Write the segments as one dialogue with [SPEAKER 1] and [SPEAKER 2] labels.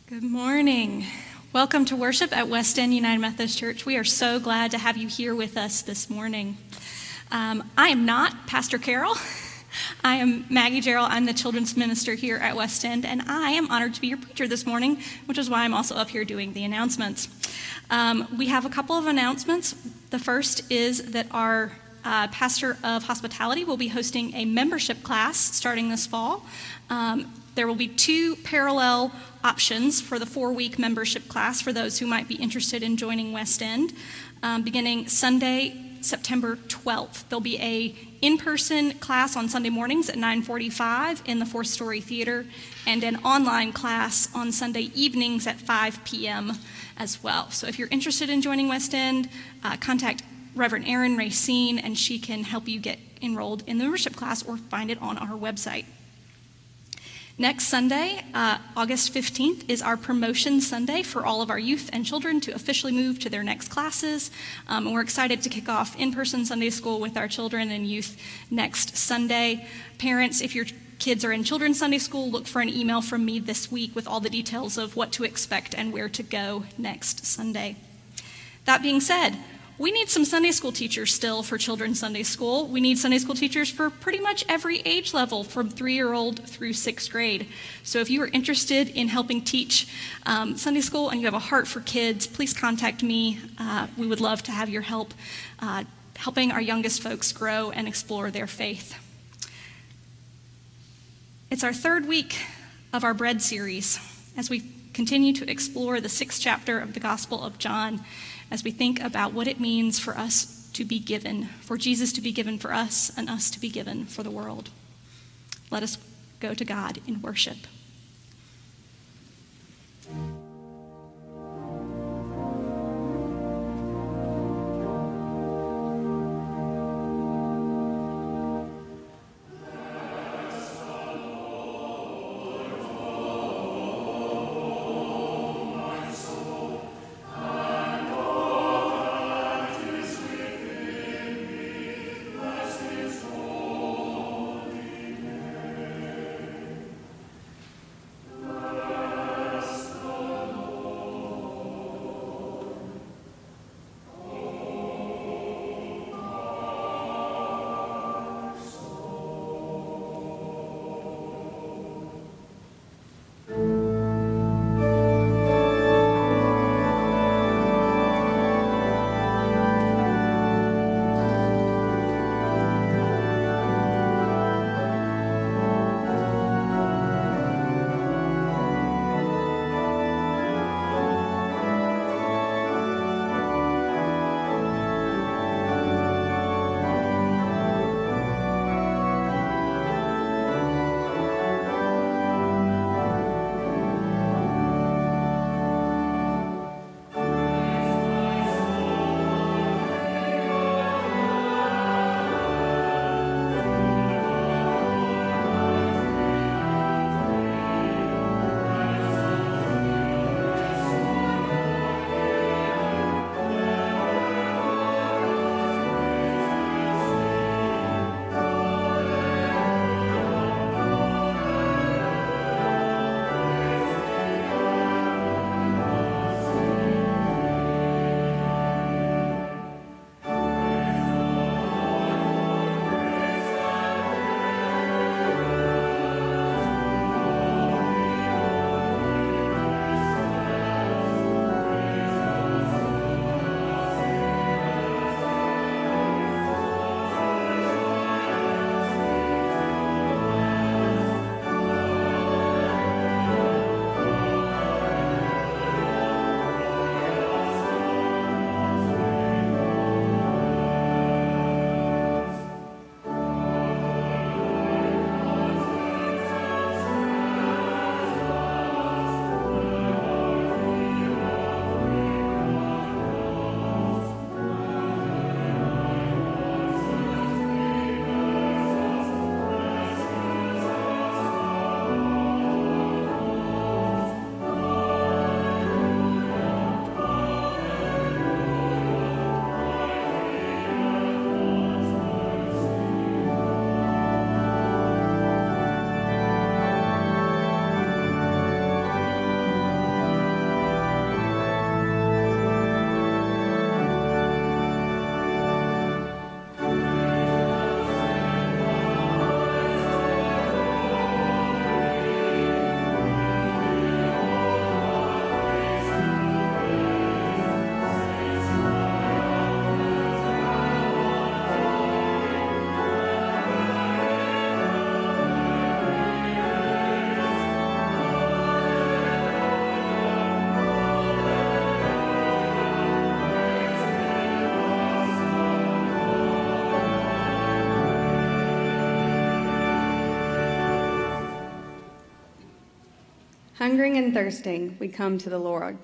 [SPEAKER 1] Good morning. Welcome to worship at West End United Methodist Church. We are so glad to have you here with us this morning. I am not Pastor Carol. I am Maggie Gerald. I'm the children's minister here at West End, and I am honored to be your preacher this morning, which is why I'm also up here doing the announcements. We have a couple of announcements. The first is that our pastor of hospitality will be hosting a membership class starting this fall. There will be two parallel options for the 4-week membership class for those who might be interested in joining West End. Beginning Sunday, September 12th, there'll be a in-person class on Sunday mornings at 9:45 in the 4th-story theater, and an online class on Sunday evenings at 5 p.m. as well. So if you're interested in joining West End, contact Reverend Erin Racine, and she can help you get enrolled in the membership class or find it on our website. Next Sunday, August 15th, is our promotion Sunday for all of our youth and children to officially move to their next classes. And we're excited to kick off in-person Sunday school with our children and youth next Sunday. Parents, if your kids are in children's Sunday school, look for an email from me this week with all the details of what to expect and where to go next Sunday. That being said, we need some Sunday school teachers still for children's Sunday school. We need Sunday school teachers for pretty much every age level, from 3-year-old through 6th grade. So if you are interested in helping teach Sunday school and you have a heart for kids, please contact me. We would love to have your help helping our youngest folks grow and explore their faith. It's our 3rd week of our Bread series as we continue to explore the 6th chapter of the Gospel of John, as we think about what it means for us to be given, for Jesus to be given for us and us to be given for the world. Let us go to God in worship.
[SPEAKER 2] Hungering and thirsting, we come to the Lord.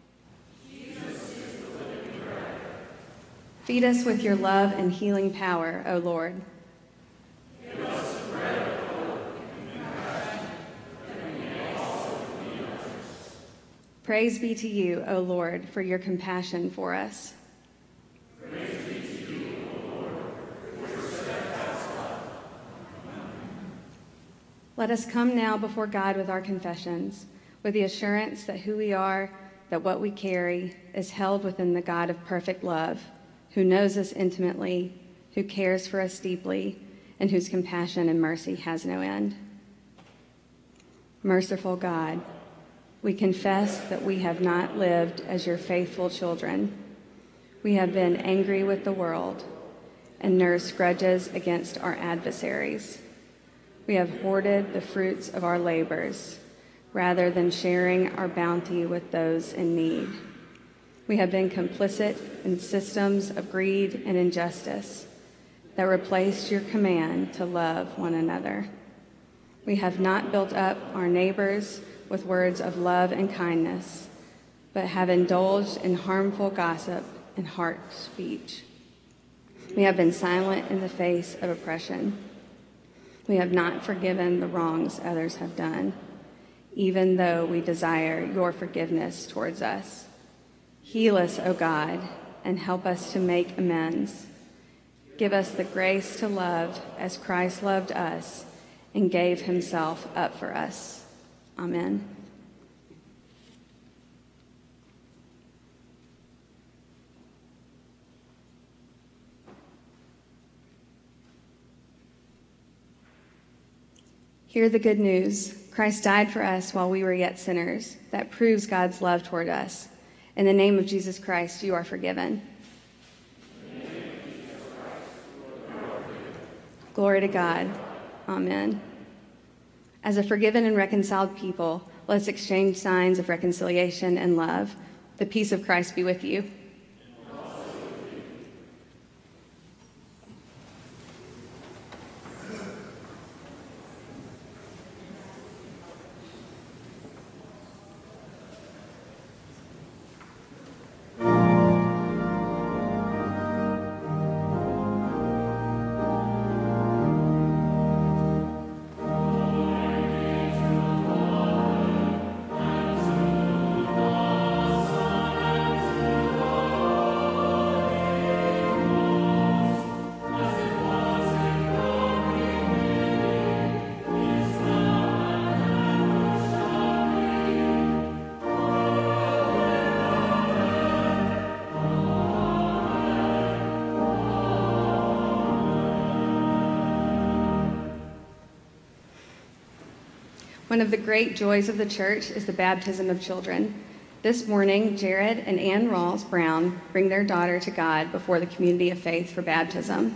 [SPEAKER 2] Feed us with your love and healing power, O Lord.
[SPEAKER 3] Give us the bread of hope and compassion, that we may also feed others.
[SPEAKER 2] Praise be to you, O Lord, for your compassion for us.
[SPEAKER 3] Praise be to you, O Lord, for your steadfast love. Amen.
[SPEAKER 2] Let us come now before God with our confessions, with the assurance that who we are, that what we carry, is held within the God of perfect love, who knows us intimately, who cares for us deeply, and whose compassion and mercy has no end. Merciful God, we confess that we have not lived as your faithful children. We have been angry with the world and nursed grudges against our adversaries. We have hoarded the fruits of our labors rather than sharing our bounty with those in need. We have been complicit in systems of greed and injustice that replaced your command to love one another. We have not built up our neighbors with words of love and kindness, but have indulged in harmful gossip and harsh speech. We have been silent in the face of oppression. We have not forgiven the wrongs others have done, even though we desire your forgiveness towards us. Heal us, O God, and help us to make amends. Give us the grace to love as Christ loved us and gave himself up for us. Amen. Hear the good news. Christ died for us while we were yet sinners. That proves God's love toward us. In the name of Jesus Christ, you are forgiven. Glory to God. Amen. As a forgiven and reconciled people, let's exchange signs of reconciliation and love. The peace of Christ be with you. One of the great joys of the church is the baptism of children. This morning, Jared and Ann Rawls Brown bring their daughter to God before the community of faith for baptism.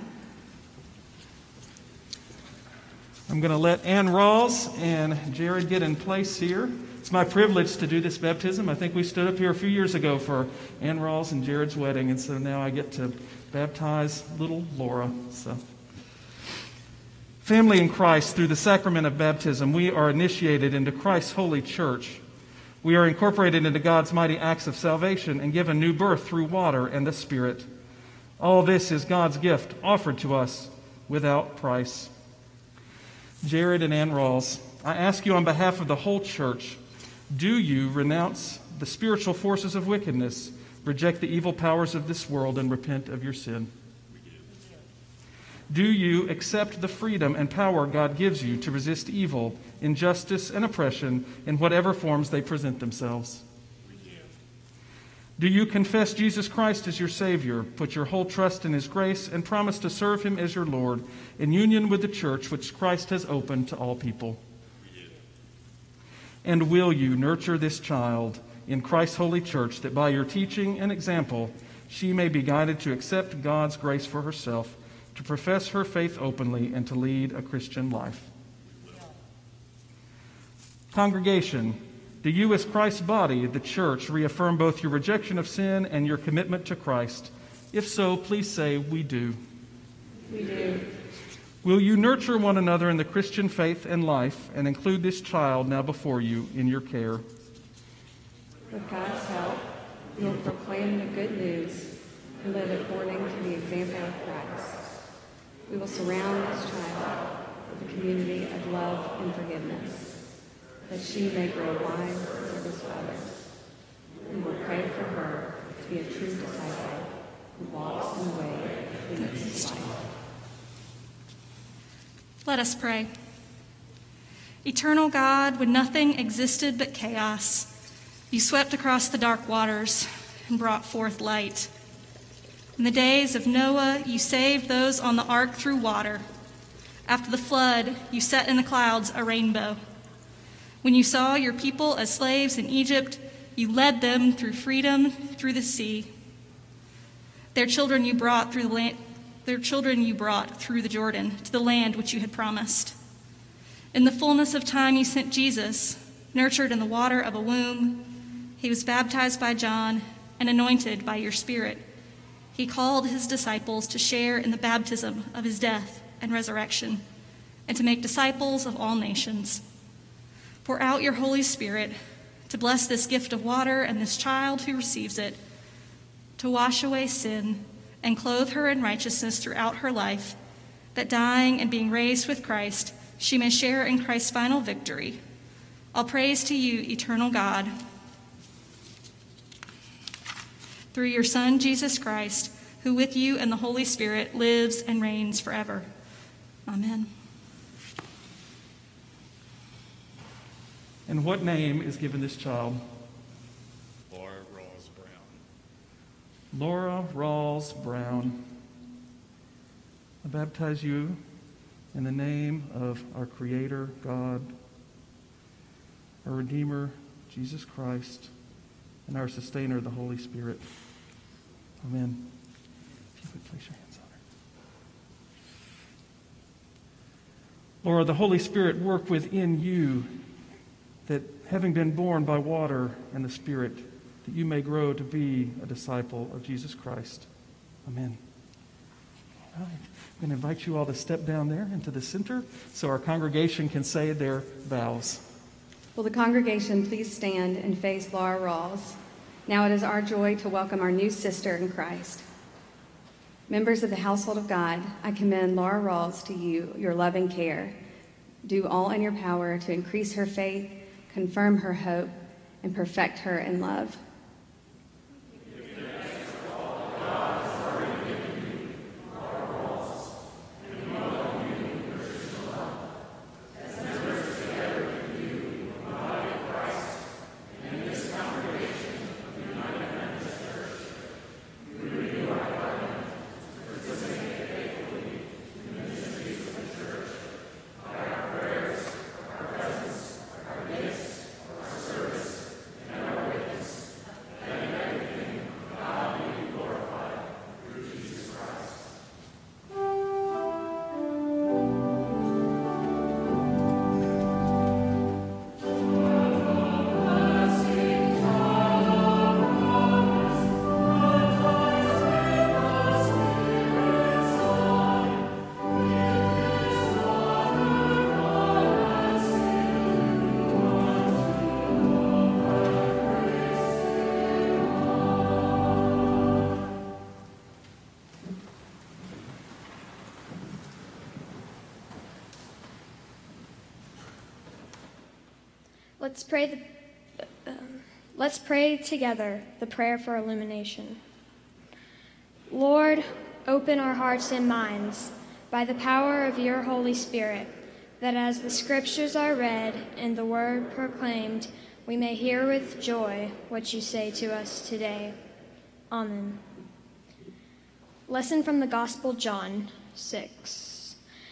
[SPEAKER 4] I'm going to let Ann Rawls and Jared get in place here. It's my privilege to do this baptism. I think we stood up here a few years ago for Ann Rawls and Jared's wedding, and so now I get to baptize little Laura. Family in Christ, through the sacrament of baptism, we are initiated into Christ's holy church. We are incorporated into God's mighty acts of salvation and given new birth through water and the Spirit. All this is God's gift offered to us without price. Jared and Ann Rawls, I ask you on behalf of the whole church, do you renounce the spiritual forces of wickedness, reject the evil powers of this world, and repent of your sin? Do you accept the freedom and power God gives you to resist evil, injustice, and oppression in whatever forms they present themselves? Do you confess Jesus Christ as your Savior, put your whole trust in His grace, and promise to serve Him as your Lord in union with the church which Christ has opened to all people? And will you nurture this child in Christ's holy church, that by your teaching and example she may be guided to accept God's grace for herself, to profess her faith openly, and to lead a Christian life? Congregation, do you as Christ's body, the church, reaffirm both your rejection of sin and your commitment to Christ? If so, please say, we do.
[SPEAKER 2] We do.
[SPEAKER 4] Will you nurture one another in the Christian faith and life and include this child now before you in your care?
[SPEAKER 2] With God's help, we will proclaim the good news and live according to the example of Christ. We will surround this child with a community of love and forgiveness, that she may grow wise for this others. We will pray for her to be a true disciple who walks in the way that leads to life.
[SPEAKER 1] Let us pray. Eternal God, when nothing existed but chaos, you swept across the dark waters and brought forth light. In the days of Noah, you saved those on the ark through water. After the flood, you set in the clouds a rainbow. When you saw your people as slaves in Egypt, you led them through freedom through the sea. Their children you brought through the Jordan to the land which you had promised. In the fullness of time, you sent Jesus, nurtured in the water of a womb. He was baptized by John and anointed by your Spirit. He called his disciples to share in the baptism of his death and resurrection, and to make disciples of all nations. Pour out your Holy Spirit to bless this gift of water and this child who receives it, to wash away sin and clothe her in righteousness throughout her life, that dying and being raised with Christ, she may share in Christ's final victory. All praise to you, eternal God, through your Son, Jesus Christ, who with you and the Holy Spirit lives and reigns forever. Amen.
[SPEAKER 4] And what name is given this child?
[SPEAKER 3] Laura Rawls Brown.
[SPEAKER 4] Laura Rawls Brown. I baptize you in the name of our Creator, God, our Redeemer, Jesus Christ, and our Sustainer, the Holy Spirit. Amen. If you would place your hands on her. Laura, the Holy Spirit work within you, that having been born by water and the Spirit, that you may grow to be a disciple of Jesus Christ. Amen. All right. I'm going to invite you all to step down there into the center so our congregation can say their vows.
[SPEAKER 2] Will the congregation please stand and face Laura Rawls? Now it is our joy to welcome our new sister in Christ. Members of the household of God, I commend Laura Rawls to you, your loving care. Do all in your power to increase her faith, confirm her hope, and perfect her in love.
[SPEAKER 5] Let's pray together the prayer for illumination. Lord, open our hearts and minds by the power of your Holy Spirit, that as the scriptures are read and the word proclaimed, we may hear with joy what you say to us today. Amen. Lesson from the Gospel, John 6,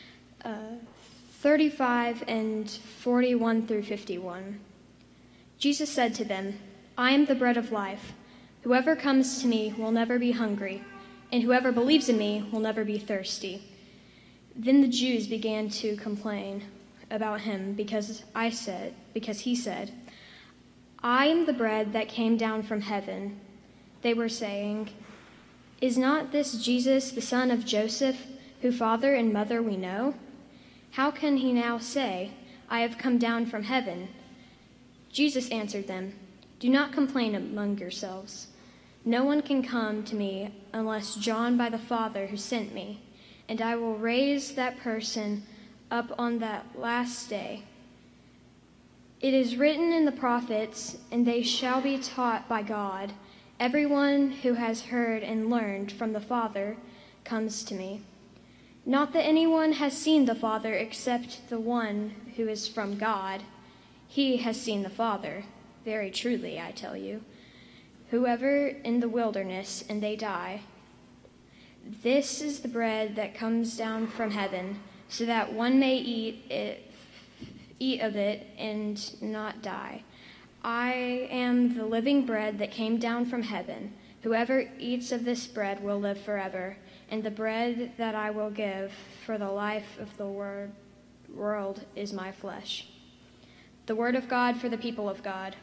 [SPEAKER 5] 35 and 41 through 51. Jesus said to them, I am the bread of life. Whoever comes to me will never be hungry, and whoever believes in me will never be thirsty. Then the Jews began to complain about him because he said, I am the bread that came down from heaven. They were saying, Is not this Jesus, the son of Joseph, whose father and mother we know? How can he now say, 'I have come down from heaven'?" Jesus answered them, "Do not complain among yourselves. No one can come to me unless drawn by the Father who sent me, and I will raise that person up on that last day. It is written in the prophets, and they shall be taught by God. Everyone who has heard and learned from the Father comes to me. Not that anyone has seen the Father except the one who is from God. He has seen the Father. Very truly, I tell you. Whoever in the wilderness and they die, this is the bread that comes down from heaven, so that one may eat of it and not die. I am the living bread that came down from heaven. Whoever eats of this bread will live forever, and the bread that I will give for the life of the world is my flesh." The word of God for the people of God.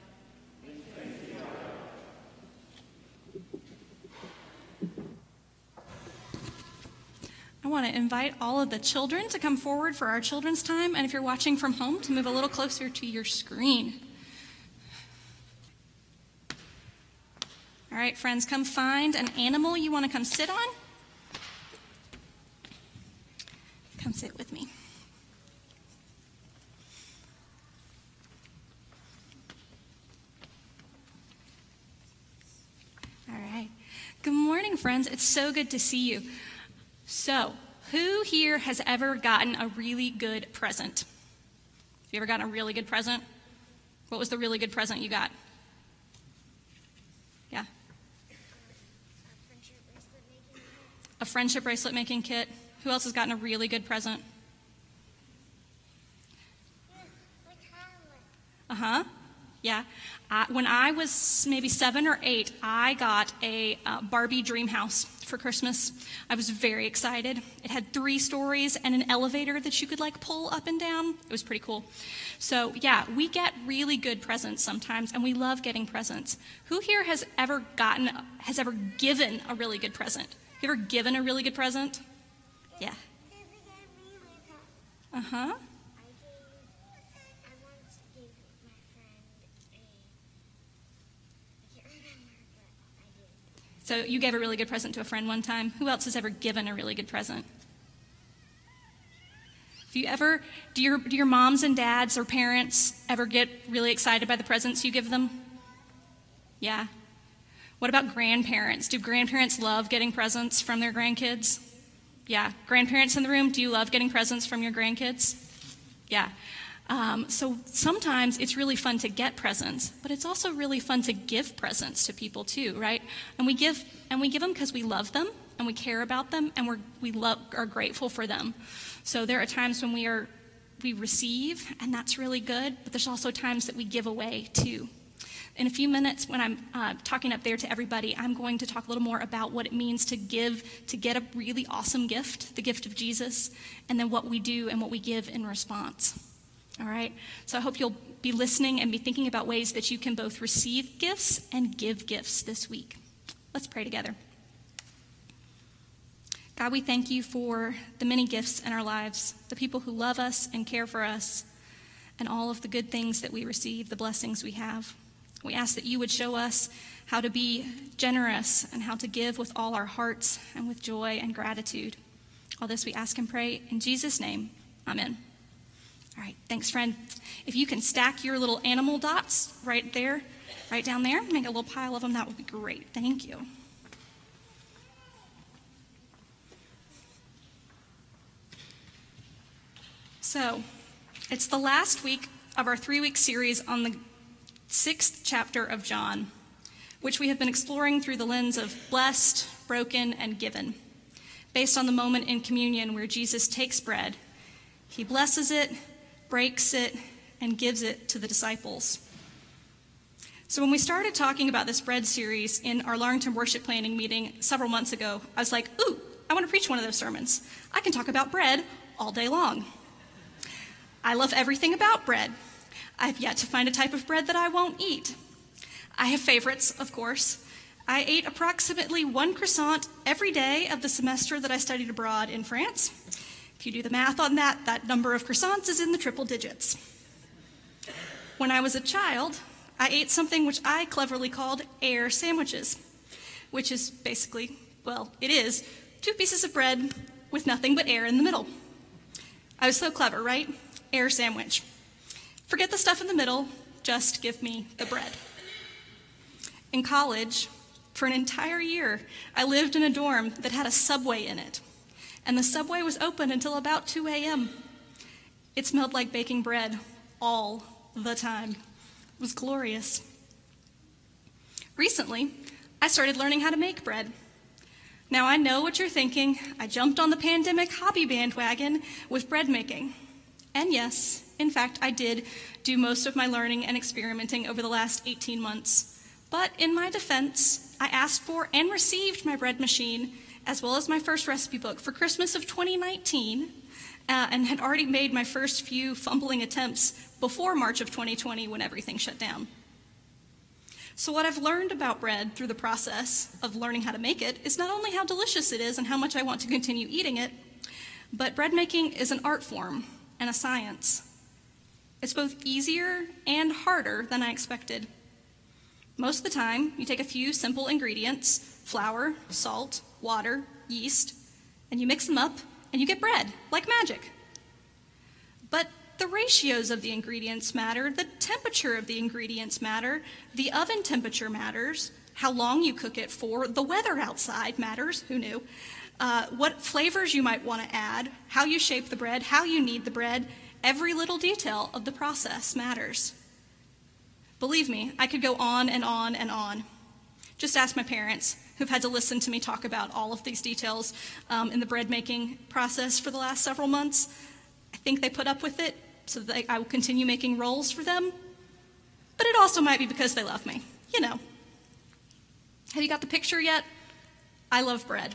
[SPEAKER 1] I want to invite all of the children to come forward for our children's time, and if you're watching from home, to move a little closer to your screen. All right, friends, come find an animal you want to come sit on. Come sit with me. All right. Good morning, friends. It's so good to see you. So, who here has ever gotten a really good present? Have you ever gotten a really good present? What was the really good present you got? Yeah? A friendship bracelet making kit. Who else has gotten a really good present? Uh-huh. Yeah. When I was maybe 7 or 8, I got a Barbie dream house for Christmas. I was very excited. It had 3 stories and an elevator that you could pull up and down. It was pretty cool. So yeah, we get really good presents sometimes, and we love getting presents. Who here has ever given a really good present? You ever given a really good present? Yeah. Uh-huh. So you gave a really good present to a friend one time. Who else has ever given a really good present? Do your moms and dads or parents ever get really excited by the presents you give them? Yeah. What about grandparents? Do grandparents love getting presents from their grandkids? Yeah. Grandparents in the room, do you love getting presents from your grandkids? Yeah. So sometimes it's really fun to get presents, but it's also really fun to give presents to people too, right? And we give them because we love them and we care about them and are grateful for them. So there are times when we receive, and that's really good, but there's also times that we give away too. In a few minutes, when I'm talking up there to everybody, I'm going to talk a little more about what it means to get a really awesome gift, the gift of Jesus, and then what we do and what we give in response. All right? So I hope you'll be listening and be thinking about ways that you can both receive gifts and give gifts this week. Let's pray together. God, we thank you for the many gifts in our lives, the people who love us and care for us, and all of the good things that we receive, the blessings we have. We ask that you would show us how to be generous and how to give with all our hearts and with joy and gratitude. All this we ask and pray in Jesus' name. Amen. All right, thanks, friend. If you can stack your little animal dots right down there, make a little pile of them, that would be great. Thank you. So, it's the last week of our 3-week series on the 6th chapter of John, which we have been exploring through the lens of blessed, broken, and given, based on the moment in communion where Jesus takes bread, he blesses it, breaks it, and gives it to the disciples. So when we started talking about this bread series in our long-term worship planning meeting several months ago, I was like, ooh, I want to preach one of those sermons. I can talk about bread all day long. I love everything about bread. I've yet to find a type of bread that I won't eat. I have favorites, of course. I ate approximately 1 croissant every day of the semester that I studied abroad in France. If you do the math on that, that number of croissants is in the triple digits. When I was a child, I ate something which I cleverly called air sandwiches, which is basically, well, it is 2 pieces of bread with nothing but air in the middle. I was so clever, right? Air sandwich. Forget the stuff in the middle, just give me the bread. In college, for an entire year, I lived in a dorm that had a Subway in it, and the Subway was open until about 2 a.m. It smelled like baking bread all the time. It was glorious. Recently, I started learning how to make bread. Now, I know what you're thinking. I jumped on the pandemic hobby bandwagon with bread making. And yes, in fact, I did do most of my learning and experimenting over the last 18 months. But in my defense, I asked for and received my bread machine, as well as my first recipe book, for Christmas of 2019, and had already made my first few fumbling attempts before March of 2020 when everything shut down. So what I've learned about bread through the process of learning how to make it is not only how delicious it is and how much I want to continue eating it, but bread making is an art form and a science. It's both easier and harder than I expected. Most of the time, you take a few simple ingredients, flour, salt, water, yeast, and you mix them up and you get bread, like magic. But the ratios of the ingredients matter, the temperature of the ingredients matter, the oven temperature matters, how long you cook it for, the weather outside matters, who knew, what flavors you might want to add, how you shape the bread, how you knead the bread, every little detail of the process matters. Believe me, I could go on and on and on. Just ask my parents, who've had to listen to me talk about all of these details in the bread making process for the last several months. I think they put up with it so that I will continue making rolls for them. But it also might be because they love me, you know. Have you got the picture yet? I love bread.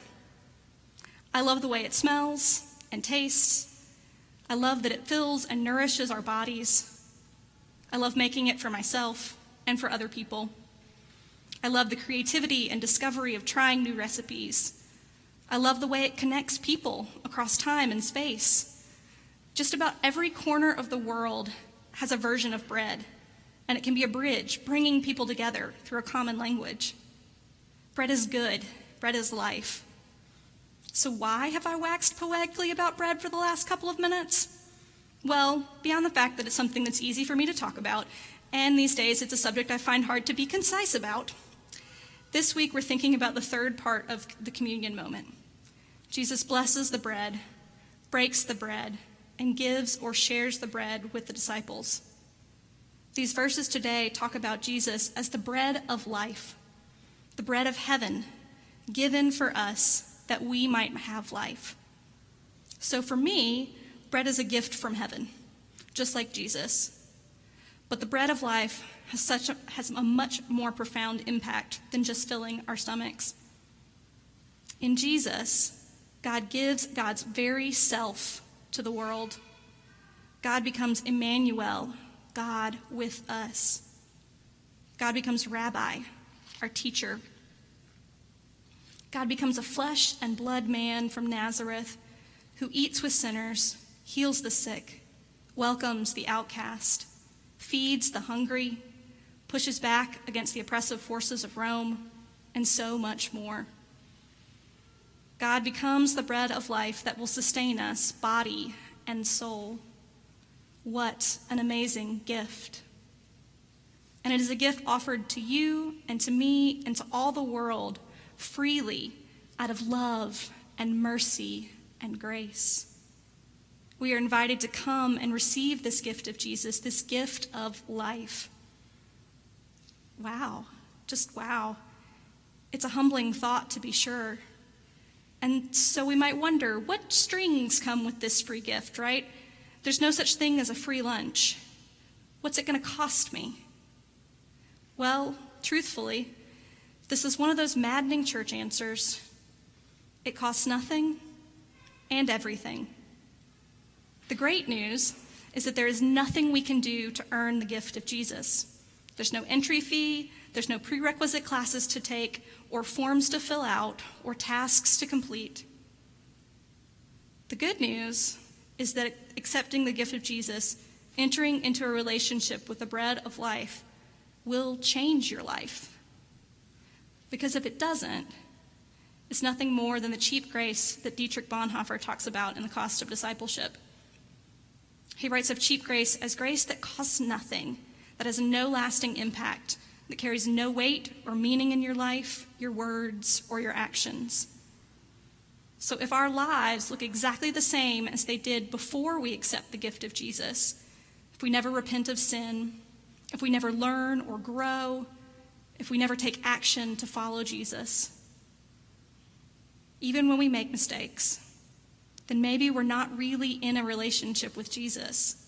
[SPEAKER 1] I love the way it smells and tastes. I love that it fills and nourishes our bodies. I love making it for myself and for other people. I love the creativity and discovery of trying new recipes. I love the way it connects people across time and space. Just about every corner of the world has a version of bread, and it can be a bridge bringing people together through a common language. Bread is good. Bread is life. So why have I waxed poetically about bread for the last couple of minutes? Well, beyond the fact that it's something that's easy for me to talk about, and these days it's a subject I find hard to be concise about, this week we're thinking about the third part of the communion moment. Jesus blesses the bread, breaks the bread, and gives or shares the bread with the disciples. These verses today talk about Jesus as the bread of life, the bread of heaven, given for us that we might have life. So for me, bread is a gift from heaven, just like Jesus. But the bread of life has a much more profound impact than just filling our stomachs. In Jesus, God gives God's very self to the world. God becomes Emmanuel, God with us. God becomes Rabbi, our teacher. God becomes a flesh and blood man from Nazareth who eats with sinners, heals the sick, welcomes the outcast, feeds the hungry, pushes back against the oppressive forces of Rome, and so much more. God becomes the bread of life that will sustain us, body and soul. What an amazing gift. And it is a gift offered to you and to me and to all the world freely out of love and mercy and grace. We are invited to come and receive this gift of Jesus, this gift of life. Wow, just wow. It's a humbling thought, to be sure. And so we might wonder, what strings come with this free gift, right? There's no such thing as a free lunch. What's it going to cost me? Well, truthfully, this is one of those maddening church answers. It costs nothing and everything. The great news is that there is nothing we can do to earn the gift of Jesus. There's no entry fee, There's no prerequisite classes to take or forms to fill out or tasks to complete. The good news is that accepting the gift of Jesus, entering into a relationship with the bread of life, will change your life. Because if it doesn't, it's nothing more than the cheap grace that Dietrich Bonhoeffer talks about in The Cost of Discipleship. He writes of cheap grace as grace that costs nothing, that has no lasting impact, that carries no weight or meaning in your life, your words, or your actions. So if our lives look exactly the same as they did before we accept the gift of Jesus, if we never repent of sin, if we never learn or grow, if we never take action to follow Jesus, even when we make mistakes, then maybe we're not really in a relationship with Jesus.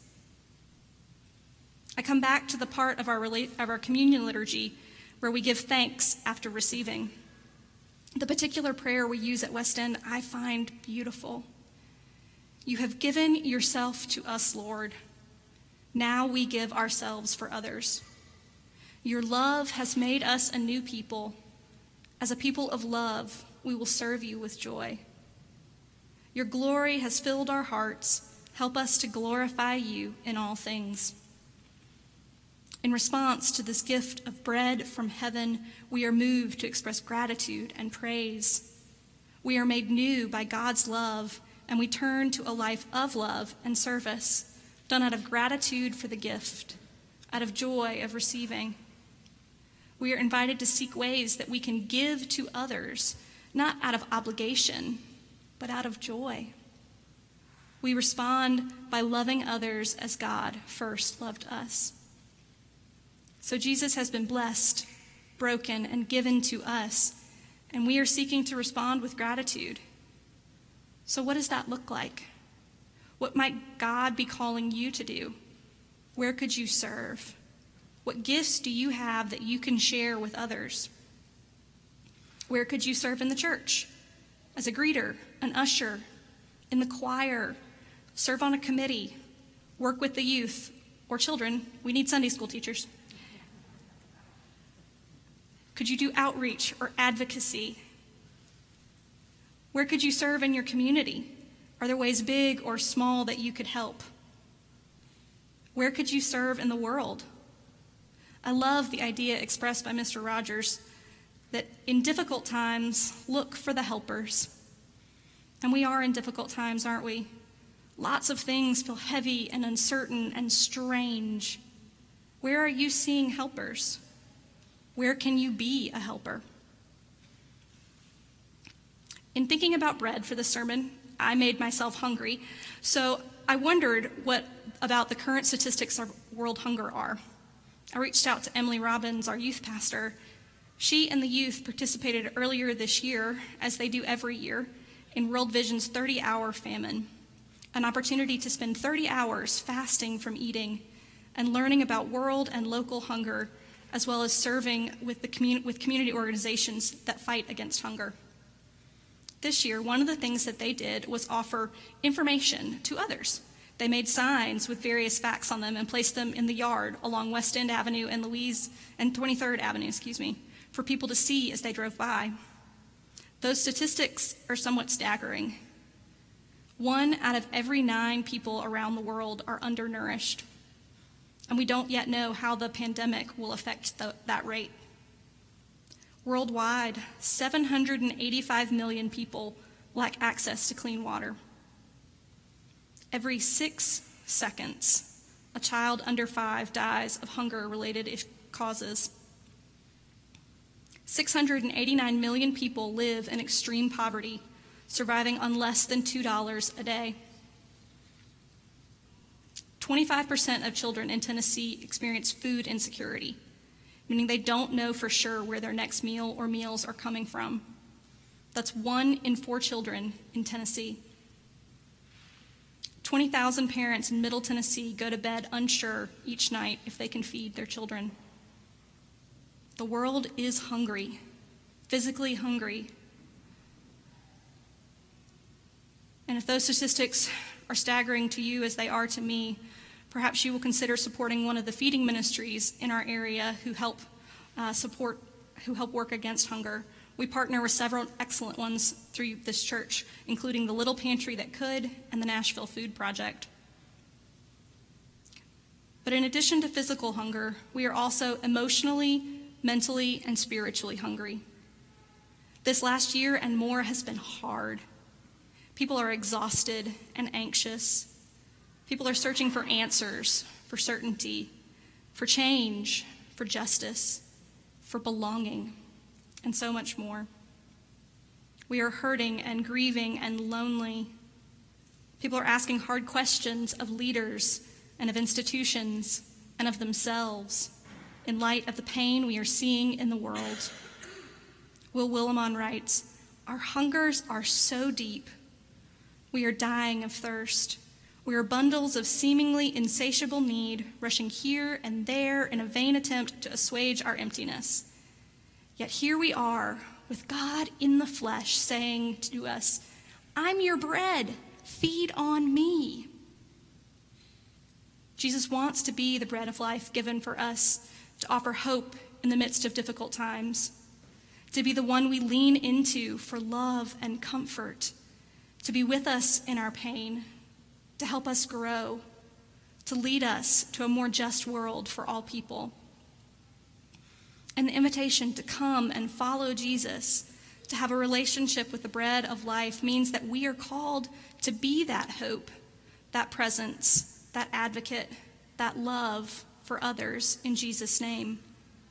[SPEAKER 1] I come back to the part of our communion liturgy where we give thanks after receiving. The particular prayer we use at West End I find beautiful. You have given yourself to us, Lord. Now we give ourselves for others. Your love has made us a new people. As a people of love, we will serve you with joy. Your glory has filled our hearts. Help us to glorify you in all things. In response to this gift of bread from heaven, we are moved to express gratitude and praise. We are made new by God's love, and we turn to a life of love and service, done out of gratitude for the gift, out of joy of receiving. We are invited to seek ways that we can give to others, not out of obligation, but out of joy. We respond by loving others as God first loved us. So Jesus has been blessed, broken, and given to us, and we are seeking to respond with gratitude. So what does that look like? What might God be calling you to do? Where could you serve? What gifts do you have that you can share with others? Where could you serve in the church? As a greeter, an usher, in the choir, serve on a committee, work with the youth or children. We need Sunday school teachers. Could you do outreach or advocacy? Where could you serve in your community? Are there ways big or small that you could help? Where could you serve in the world? I love the idea expressed by Mr. Rogers that in difficult times, look for the helpers. And we are in difficult times, aren't we? Lots of things feel heavy and uncertain and strange. Where are you seeing helpers? Where can you be a helper? In thinking about bread for the sermon, I made myself hungry, so I wondered what about the current statistics of world hunger are. I reached out to Emily Robbins, our youth pastor. She and the youth participated earlier this year, as they do every year, in World Vision's 30-hour famine, an opportunity to spend 30 hours fasting from eating and learning about world and local hunger, as well as serving with community organizations that fight against hunger. This year, one of the things that they did was offer information to others. They made signs with various facts on them and placed them in the yard along West End Avenue and 23rd Avenue, for people to see as they drove by. Those statistics are somewhat staggering. 1 out of every 9 people around the world are undernourished, and we don't yet know how the pandemic will affect that rate. Worldwide, 785 million people lack access to clean water. Every 6 seconds, a child under 5 dies of hunger-related causes. 689 million people live in extreme poverty, surviving on less than $2 a day. 25% of children in Tennessee experience food insecurity, meaning they don't know for sure where their next meal or meals are coming from. That's 1 in 4 children in Tennessee. 20,000 parents in Middle Tennessee go to bed unsure each night if they can feed their children. The world is hungry, physically hungry. And if those statistics are staggering to you as they are to me, perhaps you will consider supporting one of the feeding ministries in our area who help who help work against hunger. We partner with several excellent ones through this church, including the Little Pantry That Could and the Nashville Food Project. But in addition to physical hunger, we are also emotionally, mentally, and spiritually hungry. This last year and more has been hard. People are exhausted and anxious. People are searching for answers, for certainty, for change, for justice, for belonging, and so much more. We are hurting and grieving and lonely. People are asking hard questions of leaders and of institutions and of themselves in light of the pain we are seeing in the world. Will Willimon writes, "Our hungers are so deep. We are dying of thirst. We are bundles of seemingly insatiable need, rushing here and there in a vain attempt to assuage our emptiness. Yet here we are, with God in the flesh, saying to us, 'I'm your bread, feed on me.'" Jesus wants to be the bread of life given for us, to offer hope in the midst of difficult times, to be the one we lean into for love and comfort, to be with us in our pain, to help us grow, to lead us to a more just world for all people. And the invitation to come and follow Jesus, to have a relationship with the bread of life, means that we are called to be that hope, that presence, that advocate, that love for others in Jesus' name.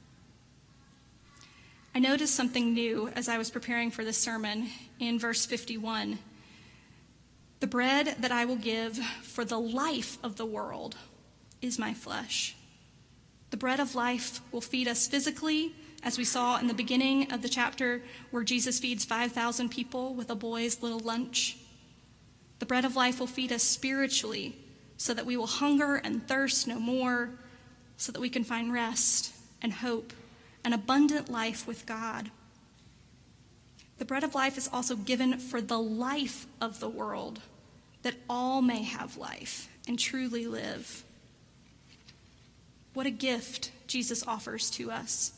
[SPEAKER 1] I noticed something new as I was preparing for this sermon in verse 51. "The bread that I will give for the life of the world is my flesh." The bread of life will feed us physically, as we saw in the beginning of the chapter where Jesus feeds 5,000 people with a boy's little lunch. The bread of life will feed us spiritually, so that we will hunger and thirst no more, so that we can find rest and hope and abundant life with God. The bread of life is also given for the life of the world, that all may have life and truly live. What a gift Jesus offers to us.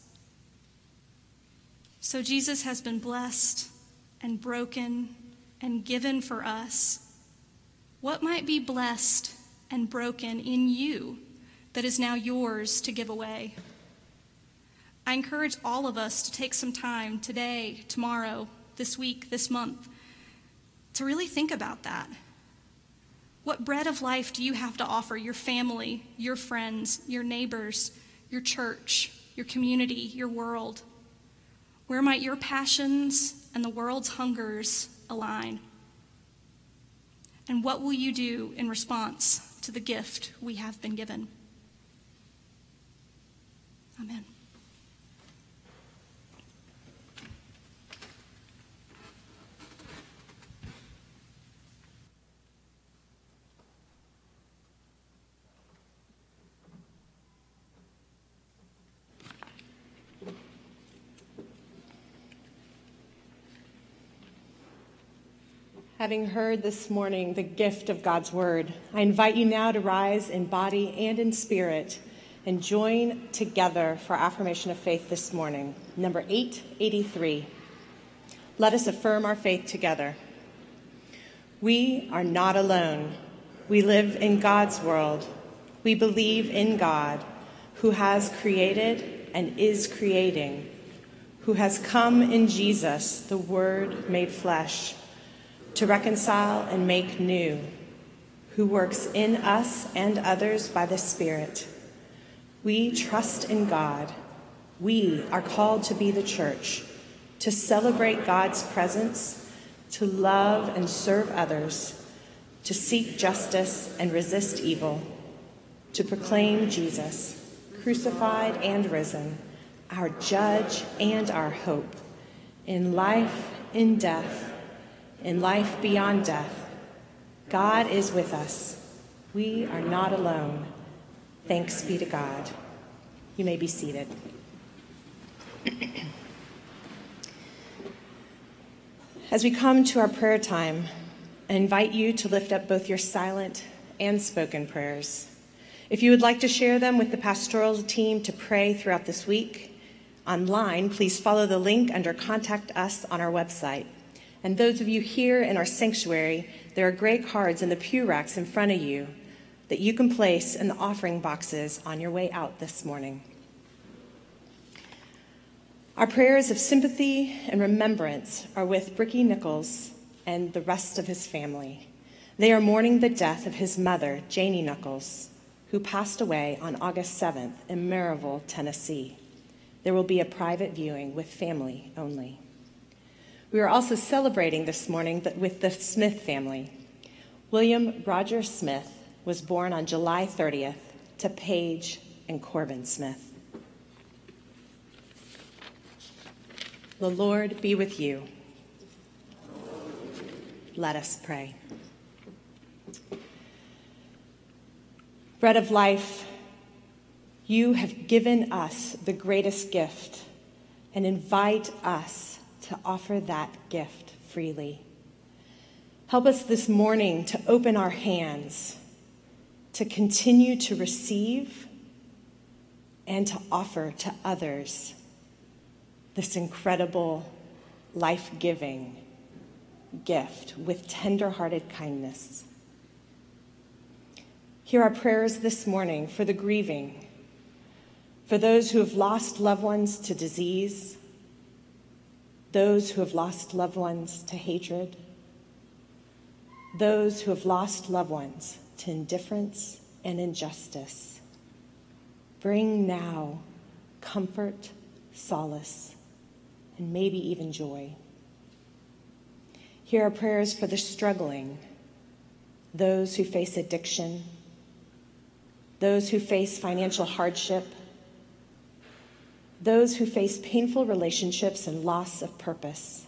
[SPEAKER 1] So Jesus has been blessed and broken and given for us. What might be blessed and broken in you that is now yours to give away? I encourage all of us to take some time today, tomorrow, this week, this month, to really think about that. What bread of life do you have to offer your family, your friends, your neighbors, your church, your community, your world? Where might your passions and the world's hungers align? And what will you do in response to the gift we have been given? Amen.
[SPEAKER 6] Having heard this morning the gift of God's word, I invite you now to rise in body and in spirit and join together for affirmation of faith this morning. Number 883. Let us affirm our faith together. We are not alone. We live in God's world. We believe in God, who has created and is creating, who has come in Jesus, the Word made flesh, to reconcile and make new, who works in us and others by the Spirit. We trust in God. We are called to be the church, to celebrate God's presence, to love and serve others, to seek justice and resist evil, to proclaim Jesus, crucified and risen, our judge and our hope, in life, in death, in life beyond death. God is with us. We are not alone. Thanks be to God. You may be seated. As we come to our prayer time, I invite you to lift up both your silent and spoken prayers. If you would like to share them with the pastoral team to pray throughout this week, Online, please follow the link under Contact Us on our website. And those of you here in our sanctuary, there are gray cards in the pew racks in front of you that you can place in the offering boxes on your way out this morning. Our prayers of sympathy and remembrance are with Bricky Nichols and the rest of his family. They are mourning the death of his mother, Janie Nichols, who passed away on August 7th in Maryville, Tennessee. There will be a private viewing with family only. We are also celebrating this morning with the Smith family. William Roger Smith was born on July 30th to Paige and Corbin Smith. The Lord be with you. Let us pray. Bread of life, you have given us the greatest gift and invite us to offer that gift freely. Help us this morning to open our hands, to continue to receive and to offer to others this incredible, life-giving gift with tender-hearted kindness. Hear our prayers this morning for the grieving, for those who have lost loved ones to disease, those who have lost loved ones to hatred, those who have lost loved ones to indifference and injustice. Bring now comfort, solace, and maybe even joy. Hear our prayers for the struggling, those who face addiction, those who face financial hardship, those who face painful relationships and loss of purpose.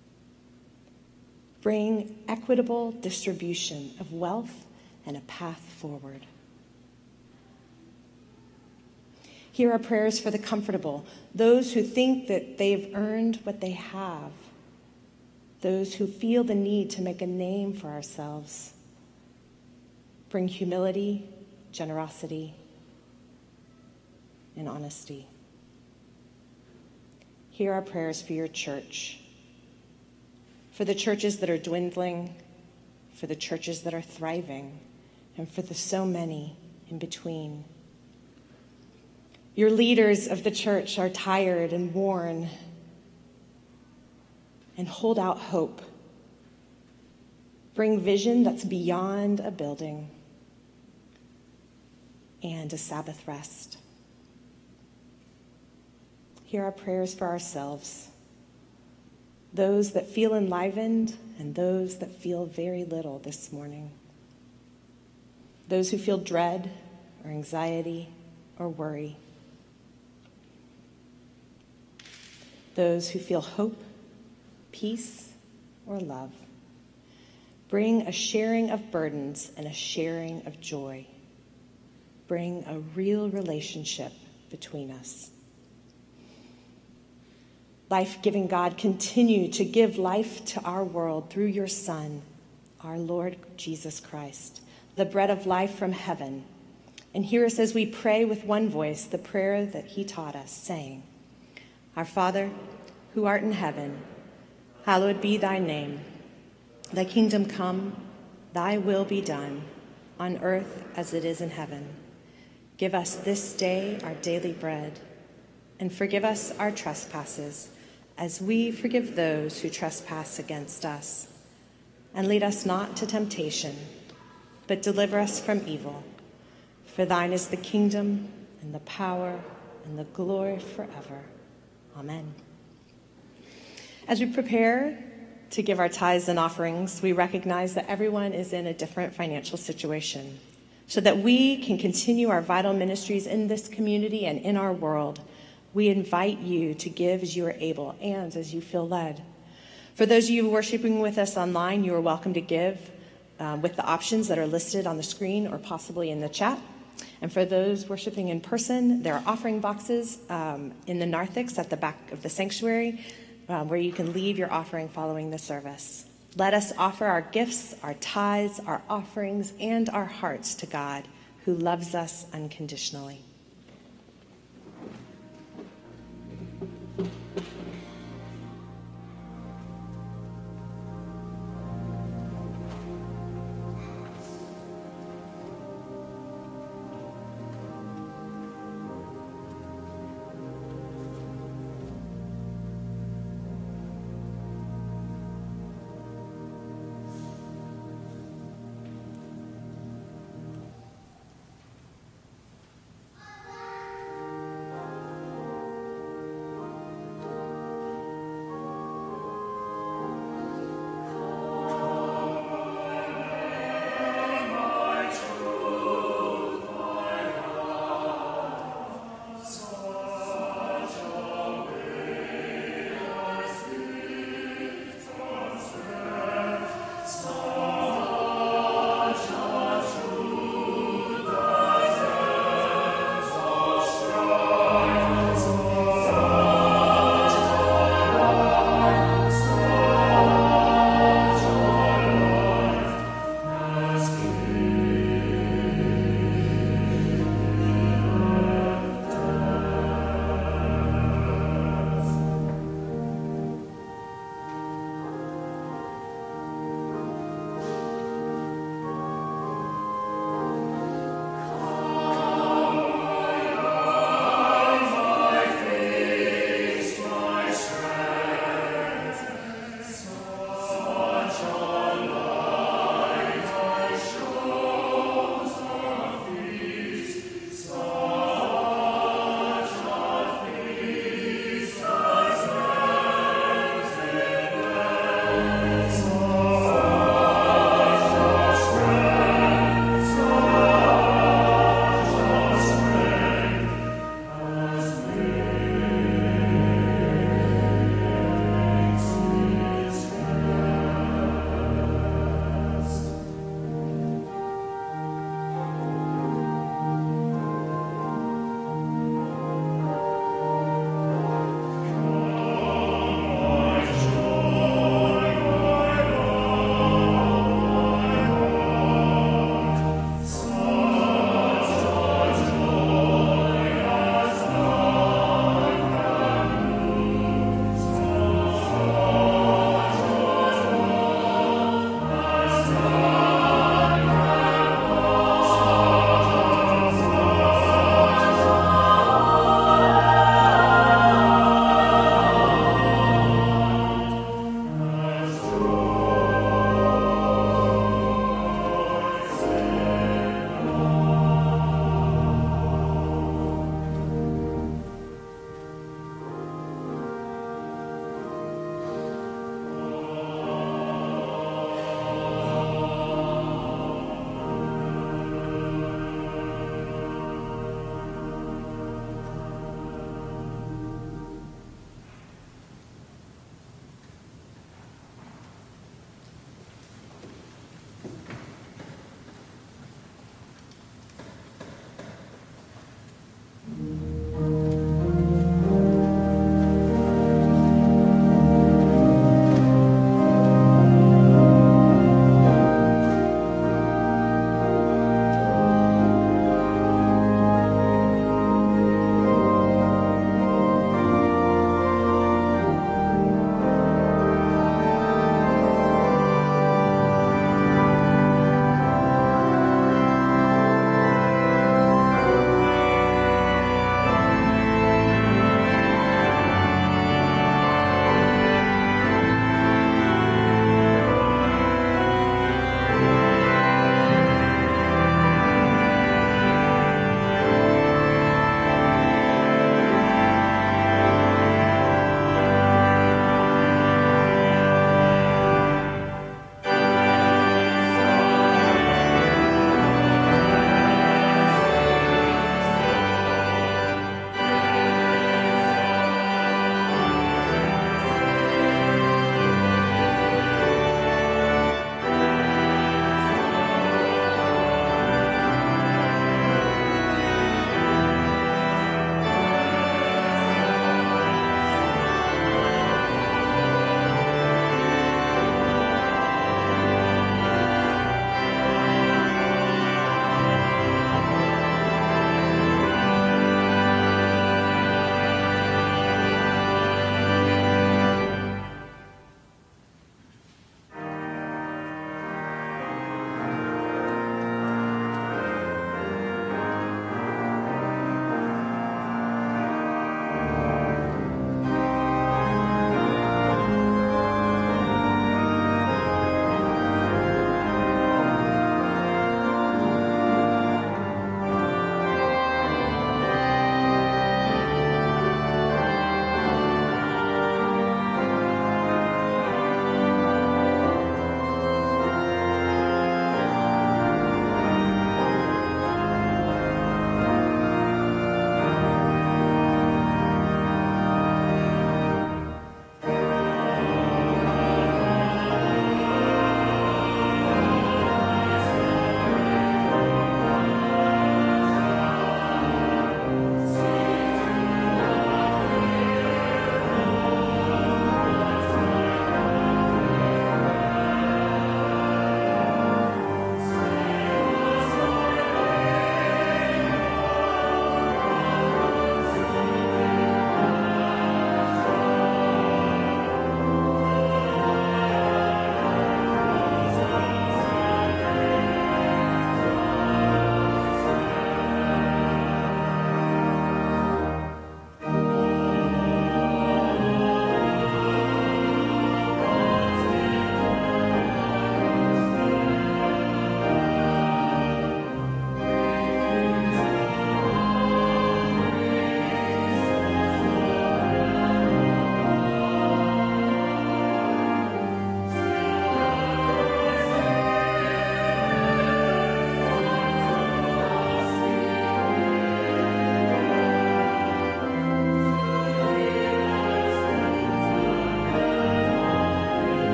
[SPEAKER 6] Bring equitable distribution of wealth and a path forward. Hear our prayers for the comfortable, those who think that they've earned what they have, those who feel the need to make a name for ourselves. Bring humility, generosity, and honesty. Hear our prayers for your church, for the churches that are dwindling, for the churches that are thriving, and for the so many in between. Your leaders of the church are tired and worn, and hold out hope. Bring vision that's beyond a building and a Sabbath rest. Hear our prayers for ourselves, those that feel enlivened and those that feel very little this morning, those who feel dread or anxiety or worry, those who feel hope, peace, or love. Bring a sharing of burdens and a sharing of joy. Bring a real relationship between us. Life-giving God, continue to give life to our world through your Son, our Lord Jesus Christ, the bread of life from heaven. And hear us as we pray with one voice the prayer that he taught us, saying, Our Father, who art in heaven, hallowed be thy name. Thy kingdom come, thy will be done, on earth as it is in heaven. Give us this day our daily bread, and forgive us our trespasses, as we forgive those who trespass against us. And lead us not to temptation, but deliver us from evil. For thine is the kingdom, and the power, and the glory forever. Amen. As we prepare to give our tithes and offerings, we recognize that everyone is in a different financial situation. So that we can continue our vital ministries in this community and in our world, we invite you to give as you are able and as you feel led. For those of you worshiping with us online, you are welcome to give with the options that are listed on the screen or possibly in the chat. And for those worshiping in person, there are offering boxes in the narthex at the back of the sanctuary where you can leave your offering following the service. Let us offer our gifts, our tithes, our offerings, and our hearts to God, who loves us unconditionally.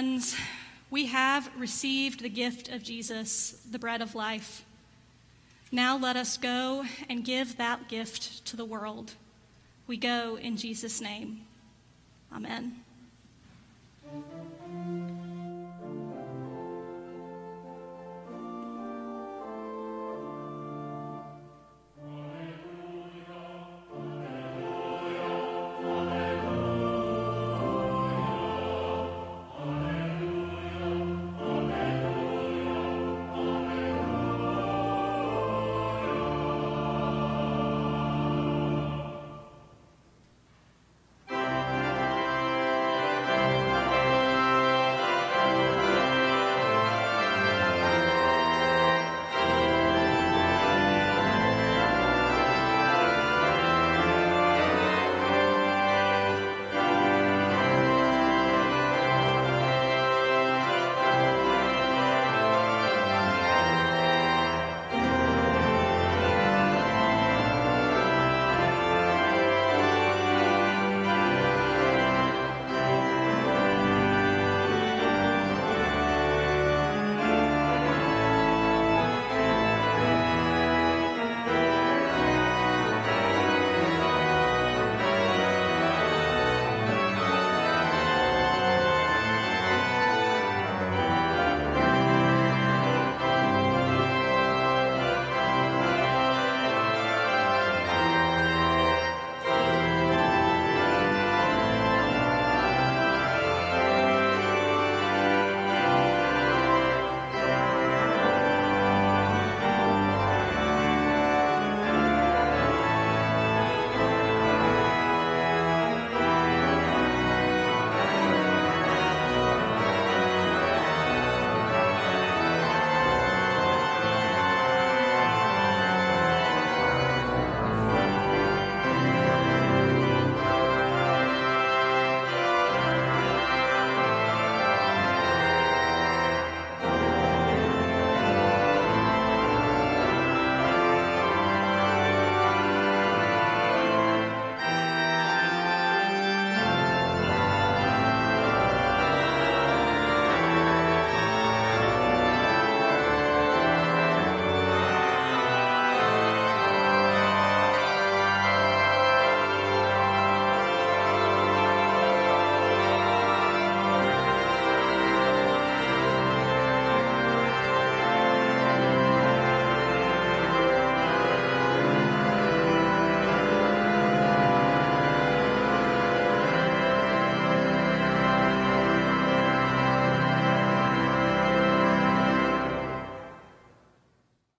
[SPEAKER 1] friends, we have received the gift of Jesus, the bread of life. Now let us go and give that gift to the world. We go in Jesus' name. Amen.